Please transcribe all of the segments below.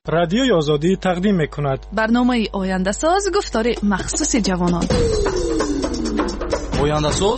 رادیوی آزادی تقدیم می‌کند برنامه آینده ساز گفتار مخصوص جوانان. آینده ساز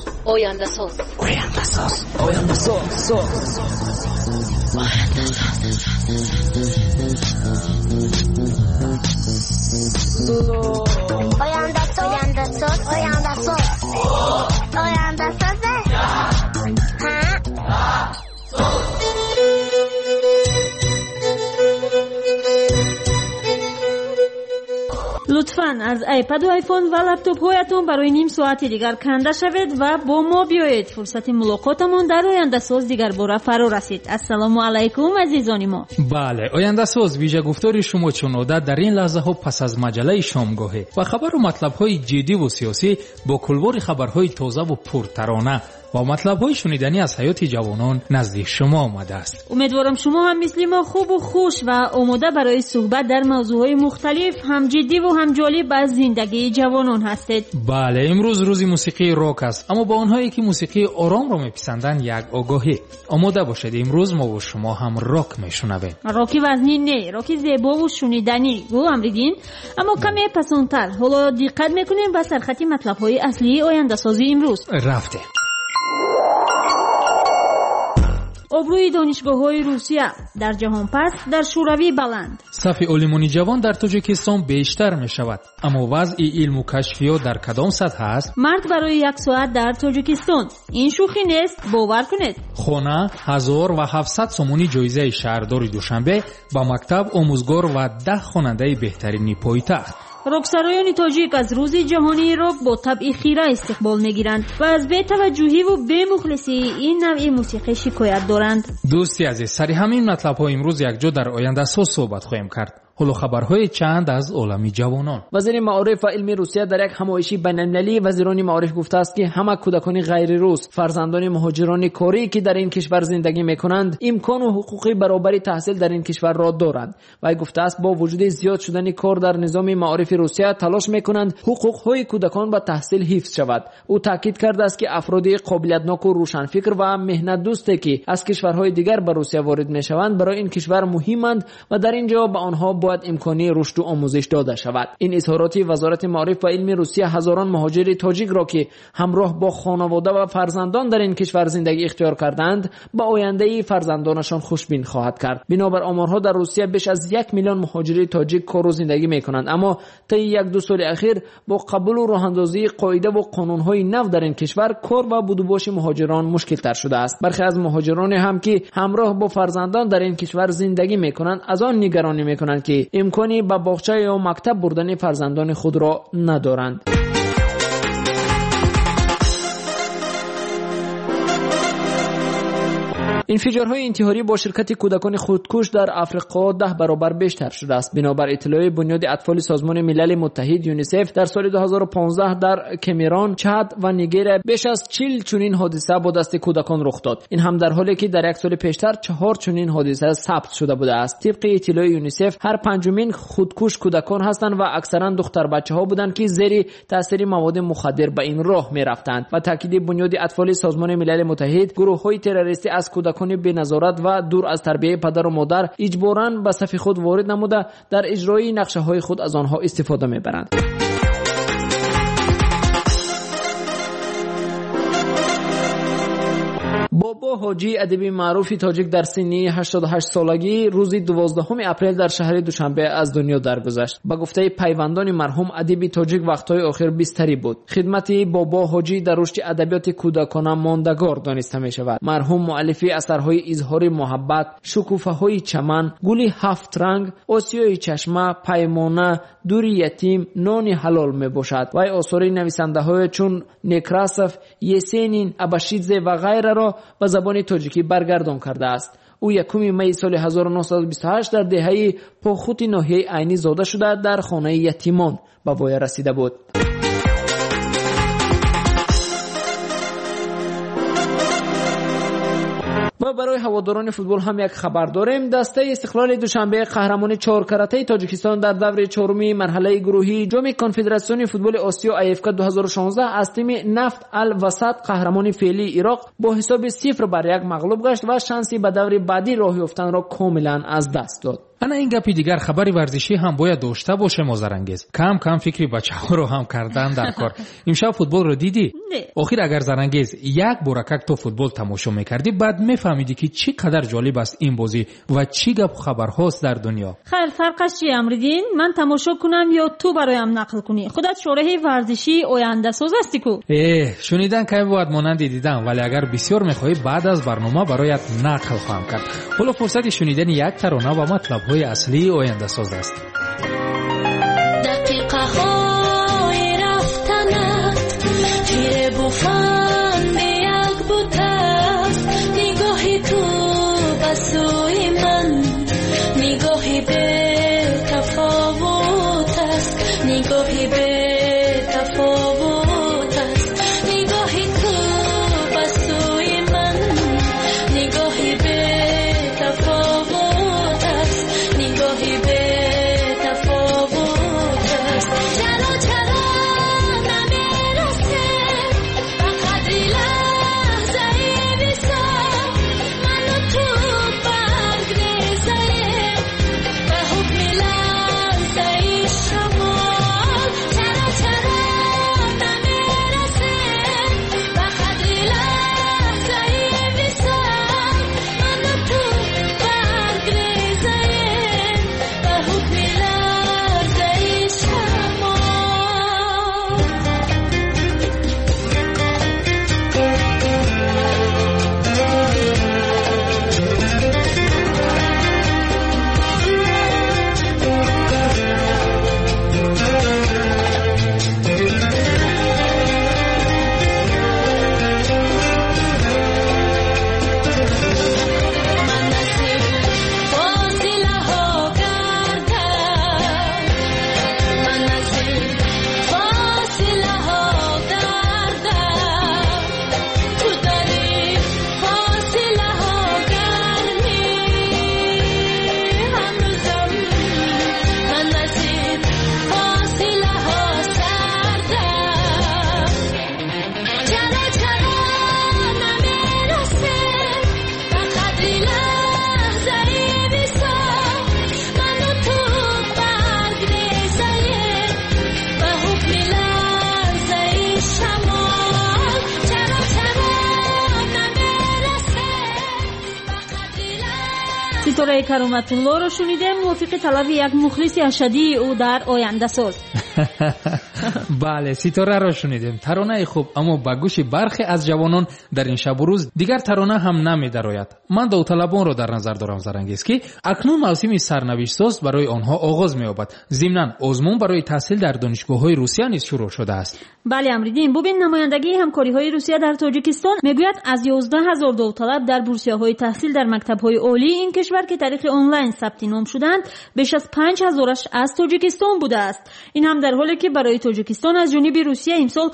لطفاً از آیپد و آیفون و لپتاپ هایتون برای نیم ساعت دیگر کنده شوید و با ما بیایید. فرصت ملاقاتمون در آینده ساز دیگر باره فرا رسید. السلام علیکم عزیزان ما. بله، آینده ساز ویژه گفتاری شما چون عادت در این لحظه ها پس از مجله شامگاهی و خبر و مطلب های جدی و سیاسی با کلبار خبرهای تازه و پرترانه و مطلب های شنیدنی از حیات جوانان نزدیک شما آمده است. امیدوارم شما هم مثل ما خوب و خوش و آماده برای صحبت در موضوعهای مختلف، هم جدی و هم جالب از زندگی جوانان هستید. بله، امروز روز موسیقی راک است، اما با آنهایی که موسیقی آرام را میپسندند یک آگاهی. آماده باشید، امروز ما و شما هم راک میشنویم. راکی وزنی نه، راکی زیبا و شنیدنی. گو امریدین، اما کمی پسندتر. حالا دقت میکنیم به سرخط مطلب های اصلی آینده سازی امروز. رفته. آبروی دانشگاه‌های روسیه در جهان پس در شوروی بلند. صف علمای جوان در تاجیکستان بیشتر می شود، اما وضع علم و کشفیات در کدام سطح است؟ مرد برای 1 ساعت در تاجیکستان. این شوخی نیست، باور کنید. خانه 1700 سومونی جایزه شهرداری دوشنبه با مکتب آموزگار و 10 خواننده بهترین پایتخت. راکسرایان تاجیک از روز جهانی راک با طبع خیره استقبال میگیرند و از بی‌توجهی و بی‌مخلصی این نوع موسیقی شکایت دارند. دوستی عزیز، سری همین مطلب ها امروز یک جا در آینده ساز صحبت خواهیم کرد. حالا خبرهای چند از عالم جوانان. وزیر معارف و علم روسیه در یک همایشی بین‌المللی وزیران معارف گفته است که همه کودکان غیر روس، فرزندان مهاجران کاری که در این کشور زندگی می‌کنند، امکان و حقوق برابری تحصیل در این کشور را دارند. و گفته است با وجود زیاد شدن کار در نظام معارف روسیه تلاش می‌کنند حقوق‌های کودکان به تحصیل حفظ شود. او تاکید کرده است که افراد قابلیت‌ناک و روشنفکر و مهنت دوستی که از کشورهای دیگر به روسیه وارد می‌شوند برای این کشور مهمند و در اینجا به آنها باید امکانی رشد و آموزش داده شود. این اظهارات وزارت معارف و علم روسیه هزاران مهاجر تاجیک را که همراه با خانواده و فرزندان در این کشور زندگی اختیار کردند به آینده فرزندانشان خوشبین خواهد کرد. بنابر آمارها در روسیه بیش از 1 میلیون مهاجر تاجیک کار و زندگی میکنند، اما طی 1-2 سال اخیر با قبول و راهاندازی قاعده و قانونهای نو در این کشور کار و بودوباش مهاجران مشکل تر شده است. برخی از مهاجران هم که همراه با فرزندان در این کشور زندگی میکنند از آن نگرانی میکنند که امکانی به باغچه یا مکتب بردن فرزندان خود را ندارند. انفجارهای انتحاری با شرکت کودکان خودکش در افریقا 10 برابر بیشتر شده است. بنابر اطلاع بنیاد اطفال سازمان ملل متحد یونیسف در سال 2015 در کامرون، چاد و نیگر بیش از 40 چنین حادثه با دست کودکان رخ داد. این هم در حالی که در یک سال پیشتر 4 چنین حادثه ثبت شده بوده است. طبق اطلاع یونیسف هر پنجمین خودکش کودکان هستند و اکثرا دختر بچه‌ها بودند که زیر تاثیر مواد مخدر به این راه می‌رفتند. و تاکید بنیاد اطفال سازمان ملل متحد، گروه‌های تروریستی از کودکان بی نظارت و دور از تربیت پدر و مادر اجباراً به صف خود وارد نموده در اجرای نقشه‌های خود از آنها استفاده می‌برند. بابا حاجی ادیب معروف تاجیک در سن 88 سالگی روز 12 اپریل در شهر دوشنبه از دنیا درگذشت. با گفته پیوندان مرحوم ادیب تاجیک وقت‌های آخر بیستری بود. خدمت بابا حاجی در رشد ادبیات کودکانه ماندگار دانسته می‌شود. مرحوم مؤلف اثرهای اظهار محبت، شکوفه‌های چمن، گل 7 رنگ، آسیای چشمه، پیمانه، دوری یتیم، نان حلال میباشد. و آثار نویسنده‌های چون نیکراسف، یسنین، اباشیدزه و غیره را به زبان تاجیکی برگردان کرده است. او 1 می سال 1928 در دهه پاخوت ناحیه عینی زاده شده در خانه یتیمان به وای رسیده بود. و برای هواداران فوتبال هم یک خبر داریم. دسته استقلال دوشنبه قهرمان 4 کرته تاجیکستان در دور 4 مرحله گروهی جام کنفدراسیون فوتبال آسیا ایفکا 2016 از تیم نفت الوسط قهرمان فعلی عراق با حساب 0-1 مغلوب گشت و شانسی به دور بعدی راه یافتن را کاملا از دست داد. ана ин гапи дигар хабари варзишӣ ҳам бояд дошта боше мозарангез. Кам кам фикри бачаҳоро ҳам кардан дар кор. Имшаб футболро дидӣ? охир агар Зарангез як боракак то футбол тамошо мекардӣ, баъд мефаҳмидӣ ки чӣ қадар ҷолиб аст ин бозӣ ва чӣ гапу хабарҳост дар дунё. хайр, фарқаш чӣ Амриддин? Ман тамошо кунам ё ту бароям нақл кунӣ? худат шораҳи варзишӣ ояндасоз ҳастӣ ку. шунидан каме бояд монанди дидан, вале агар бисёр мехоҳӣ баъд аз барнома бароят нақл хоҳам кард. ҳоло фурсати шунидани як тарона ва матлабҳои аслии ояндасоз аст. дақиқаҳои рафтанат тире буфан бе як бутаст, нигоҳи ту ба сӯи ман нигоҳи бетафовут аст, нигоҳи бетафовут аст, нигоҳи ту ба сӯи ман нигоҳи бетафовут аст, нигоҳи бетафовут аст. чаро чаро намерасем ба қадри лаҳзаи висол, ману ту баргрезаем ба ҳукми лаҳзаи шамол. чаро чаро намерасем ба қадри лаҳзаи висол, ману ту баргрезаем ба ҳукми лаҳзаи шамол. ситораи Кароматуллоро шунидем, мувофиқи талаби як мухлиси ашадии ӯ дар ояндасоз. бале, ситораро шунидем. таронаи хуб, аммо ба гӯши бархе аз ҷавонон дар ин шабу рӯз дигар тарона ҳам намедарояд. ман давталабонро дар назар дорам Зарангез, ки акнун мавсими сарнавиштсоз барои онҳо оғоз меёбад. зимнан озмун барои таҳсил дар донишгоҳҳои Русия низ шурӯъ шудааст. бале Амриддин, бубин намояндагии ҳамкориҳои Русия дар Тоҷикистон мегӯяд аз 11000 давталаб дар бурсияҳои таҳсил дар мактабҳои олии ин кишвар ки тариқи онлайн сабти ном шуданд, беш аз 5000-аш аз Тоҷикистон будааст. ин ҳам дар ҳоле ки барои Тоҷикистон аз ҷониби Русия имсол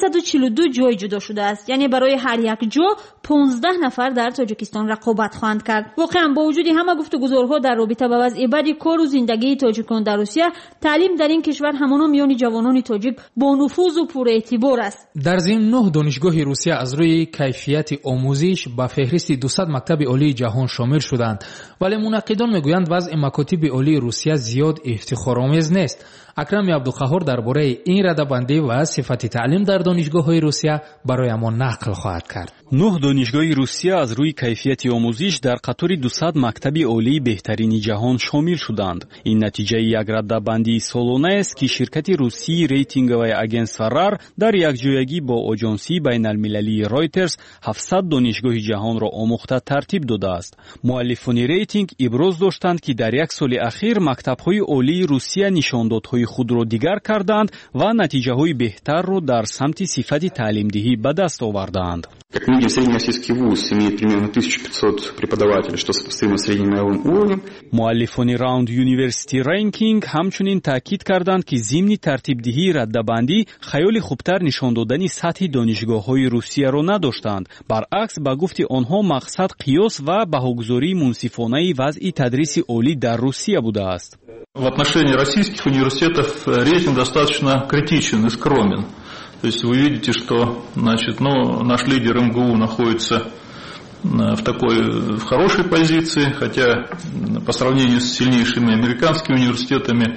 342 ҷой ҷудо шудааст, яъне барои ҳар як ҷо 15 нафар дар Тоҷикистон рақобат хоҳанд кард. воқеан бо вуҷуди ҳама гуфтугузорҳо дар робита ба вазъи бади кору зиндагии тоҷикон дар Русия, таълим дар ин кишвар ҳамоно миёни ҷавонони тоҷик бо нуфузу пуреътибор аст. дар зимн 9 донишгоҳи Русия аз рӯи кайфияти омӯзиш ба феҳристи 200 мактаби олии ҷаҳон шомил шуданд, вале мунаққидон мегӯянд вазъи макотиби олии Русия зиёд ифтихоромез нест. акрами абдуқаҳор дар бораи ин радабандӣ ва сифати таълим дар донишгоҳҳои Русия бароямон нақл хоҳад кард. 9 донишгоҳи Русия аз рӯи кайфияти омӯзиш дар қатори 200 мактаби олии беҳтарини ҷаҳон шомил шуданд. ин натиҷаи як радабандии солонаест ки ширкати русии рейтинговаи агентства РАР дар якҷоягӣ бо оҷонсии байналмилалии Reuters 700 донишгоҳи ҷаҳонро омӯхта тартиб додааст. муаллифони рейтинг иброз доштанд ки дар як соли ахир мактабҳои олии Русия нишондодҳои худро дигар карданд ва натиҷаҳои беҳтарро дар самти сифати таълимдиҳӣ ба даст овардаанд. Как мы видим, среднероссийский вуз имеет примерно 1500 преподавателей, что сопоставимо с средним мировым уровнем. муаллифони Round University Ranking ҳамчунин таъкид карданд ки зимни тартибдиҳии раддабандӣ хаёли хубтар нишон додани сатҳи донишгоҳҳои Русияро надоштанд. баръакс ба гуфти онҳо мақсад қиёс ва баҳогузории мунсифонаи вазъи тадриси олӣ дар Русия будааст. В отношении российских университетов рейтинг достаточно критичен и скромен. То есть вы видите, что наш лидер МГУ находится в хорошей позиции, хотя по сравнению с сильнейшими американскими университетами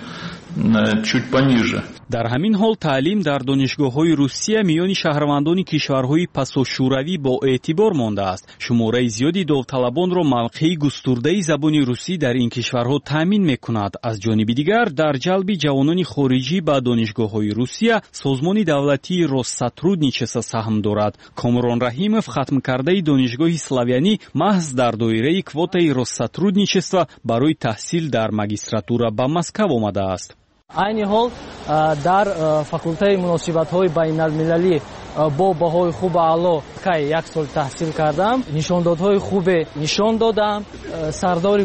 чуть пониже. дар ҳамин ҳол таълим дар донишгоҳҳои Русия миёни шаҳрвандони кишварҳои пасошӯравӣ бо эътибор мондааст. Шумораи зиёди довталабонро мавқеи густурдаи забони русӣ дар ин кишварҳо таъмин мекунад. Аз ҷониби дигар, дар ҷалби ҷавонони хориҷӣ ба донишгоҳҳои Русия созмони давлатии Россотрудничество саҳм дорад. Комрон Раҳимов хатмкардаи донишгоҳи Славянӣ маҳз дар доираи квотаи Россотрудничество барои таҳсил дар магистратура ба Москав омадааст. айни ҳол дар факултаи муносибатҳои байналмилалӣ бо баҳои хуби аъло кай 1 сол таҳсил кардам, нишондодҳои хубе нишон додам, сардори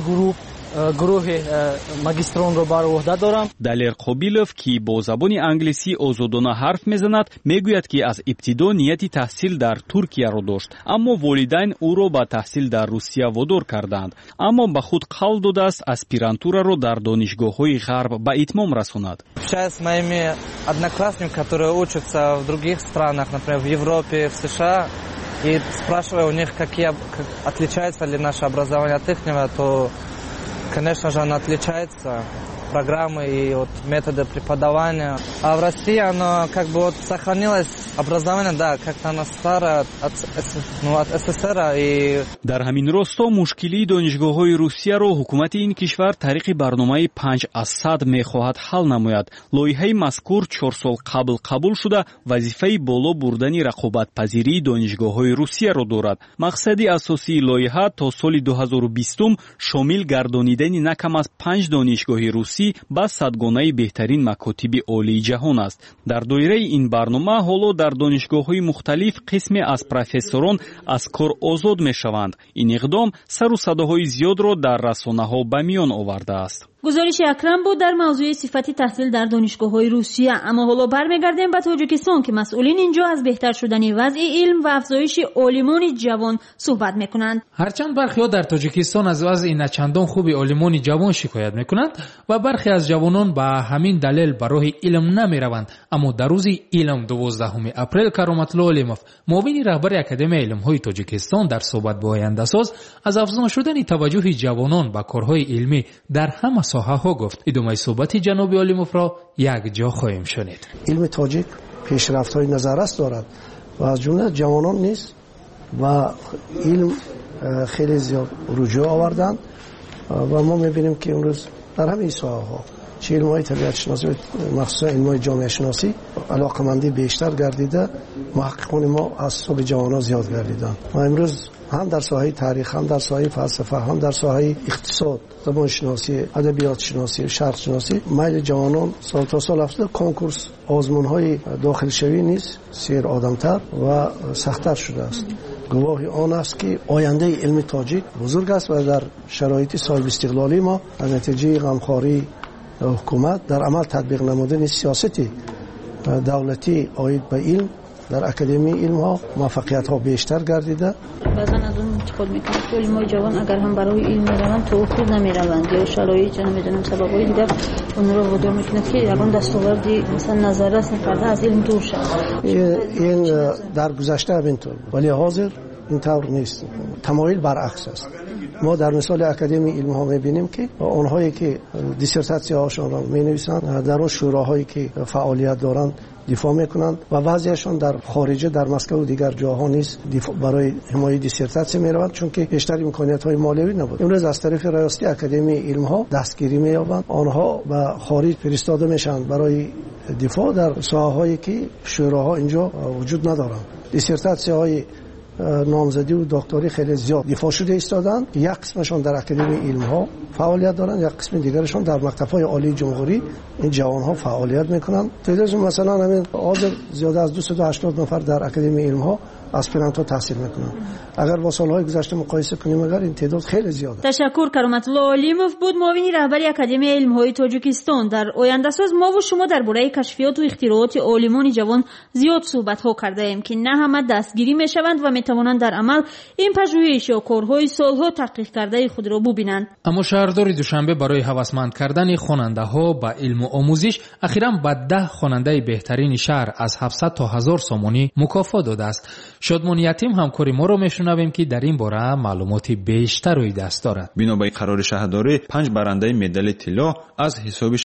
гурӯҳи магистронро бар уҳда дорам. Далер Қобилов, ки бо забони англисӣ озодона ҳарф мезанад, мегӯяд, ки аз ибтидо нияти таҳсил дар Туркияро дошт, аммо волидайн ӯро ба таҳсил дар Русия водор карданд. Аммо ба худ қавл додааст аспирантураро дар донишгоҳҳои Ғарб ба итмом расонад. Общаясь с моими одноклассниками, которые учатся в других странах, например, в Европе, в США, и спрашивая у них, отличается ли наше образование от ихнего, то конечно же, она отличается, программы и от метода преподавания. А в России оно сохранилось, образование, да, как-то оно старое от СССР. И... Дар ҳамин росто мушкилии донишгоҳҳои Русияро ҳукумати ин кишвар тариқи барномаи 5 аз 100 мехоҳад ҳал намояд. Лоиҳаи мазкур 4 сол қабл қабул шуда, вазифаи боло бурдани рақобатпазирии донишгоҳҳои Русияро дорад. Мақсади асосии лоиҳа то соли 2020 шомил гардонидани на кам аз 5 донишгоҳи русӣ ба садгонаи беҳтарин макотиби олии ҷаҳон аст. Дар доираи ин барнома ҳоло дар донишгоҳҳои мухталиф қисме аз профессорон аз кор озод мешаванд. Ин иқдом сару садоҳои зиёдро дар расонаҳо ба миён овардааст. гузориши акрам буд дар мавзӯи сифати таҳсил дар донишгоҳҳои Русия. Аммо ҳоло бармегардем ба Тоҷикистон, ки масъулин инҷо аз беҳтар шудани вазъи илм ва афзоиши олимони ҷавон суҳбат мекунанд. ҳарчанд бархеҳо дар Тоҷикистон аз вазъи начандон хуби олимони ҷавон шикоят мекунанд ва бархе аз ҷавонон ба ҳамин далел ба роҳи илм намераванд, аммо дар рӯзи илм 12 апрел Кароматло Олимов, муовини раҳбари Академияи илмҳои Тоҷикистон, дар суҳбат бо Ояндасоз аз афзун шудани таваҷҷӯҳи ҷавонон ба корҳои илмӣ дар ҳама соҳаҳо гуфт. идомаи суҳбати ҷаноби Олимовро як ҷо хоҳем шунид. илми тоҷик пешрафтҳои назаррас дорад ва аз ҷумла ҷавонон низ ба илм хеле зиёд руҷӯъ оварданд ва мо мебинем ки имрӯз дар ҳамаи соҳаҳо чӣ илмҳои табиатшиносӣ махсусан илмҳои ҷомеашиносӣ алоқамандӣ бештар гардида, муҳаққиқони мо аз соҳби ҷавонон зиёд гардиданд ва имрӯз ҳам дар соҳаи таърих, ҳам дар соҳаи фалсафа, ҳам дар соҳаи иқтисод, забоншиносӣ, адабиётшиносӣ, шарқшиносӣ майли ҷавонон сол то сол афзуда. конкурс озмунҳои дохилшавӣ низ сер одамтар ва сахттар шудааст. гувоҳи он аст, ки ояндаи илми тоҷик бузург аст ва дар шароити соҳибистиқлолӣ мо аз натиҷаи ғамхории ҳукумат дар амал татбиқ намудани сиёсати давлатӣ оид ба илм дар академияи илмҳо муваффақиятҳо бештар гардида. баъзан аз он интиқод мекунад ки олимои ҷавон агар ҳам барои илм мераванд то худ намераванд ё шароит ё намедонам сабабҳои дигар онро водор мекунад ки ягон дастоварди масалан назаррас накарда аз илм дур шаванд. ин дар гузашта ҳаминтур, вале ҳозир ин тавр нест. тамоил баръакс аст. ما در مثال اکادمی علم ها می‌بینیم که اونهایی که دیسرتاسیه هاشون را می‌نویسند در اون شوراهایی که فعالیت دارند دفاع میکنند و بعضیشون در خارج در مسکو و دیگر جاها نیز برای حمایت دیسرتاسی میروند چون که بیشتر امکانیت‌های مالیوی نبود. امروز از طرف ریاستی اکادمی علم ها دستگیری می‌یابند، آنها به خارج فرستاده میشن برای دفاع در ساحه‌هایی که شوراها اینجا وجود ندارند. دیسرتاسی‌های نامزدی و دکتری خیلی زیاد دفاع شده ایستادن. یک قسمشون در اکادمی علم ها فعالیت دارن، یک قسم دیگرشون در مکتب‌های عالی جمهوری این جوان ها فعالیت میکنن. تعداد مثلا همین حاضر زیاده از 280 نفر در اکادمی علم ها اسپرانت ها تحصیل میکنن. اگر با سالهای گذشته مقایسه کنیم اگر این تعداد خیلی زیاده. تشکر کرامتالله علیموف بود معاون رهبری اکادمی علم های تاجیکستان. در آینده‌ساز ما و شما درباره کشفیات و اختراعات عالمان جوان زیاد صحبت ها کرده ایم که نه همه دستگیری میشوند و میتوانند در عمل این پژوهش و کارهای سالها تحقیق کرده خود را ببینند. اما شهرداری دوشنبه برای هوسمند کردن خواننده ها به علم و آموزش اخیراً به 10 خواننده بهترین شهر از 700 تا 1000 سومانی مکافات داده است. شادمان یتیم همکاری ما را میشنویم که در این باره معلومات بیشتر روی دست دارد. بنابر قرار شهرداری 5 برنده مدال طلا از حساب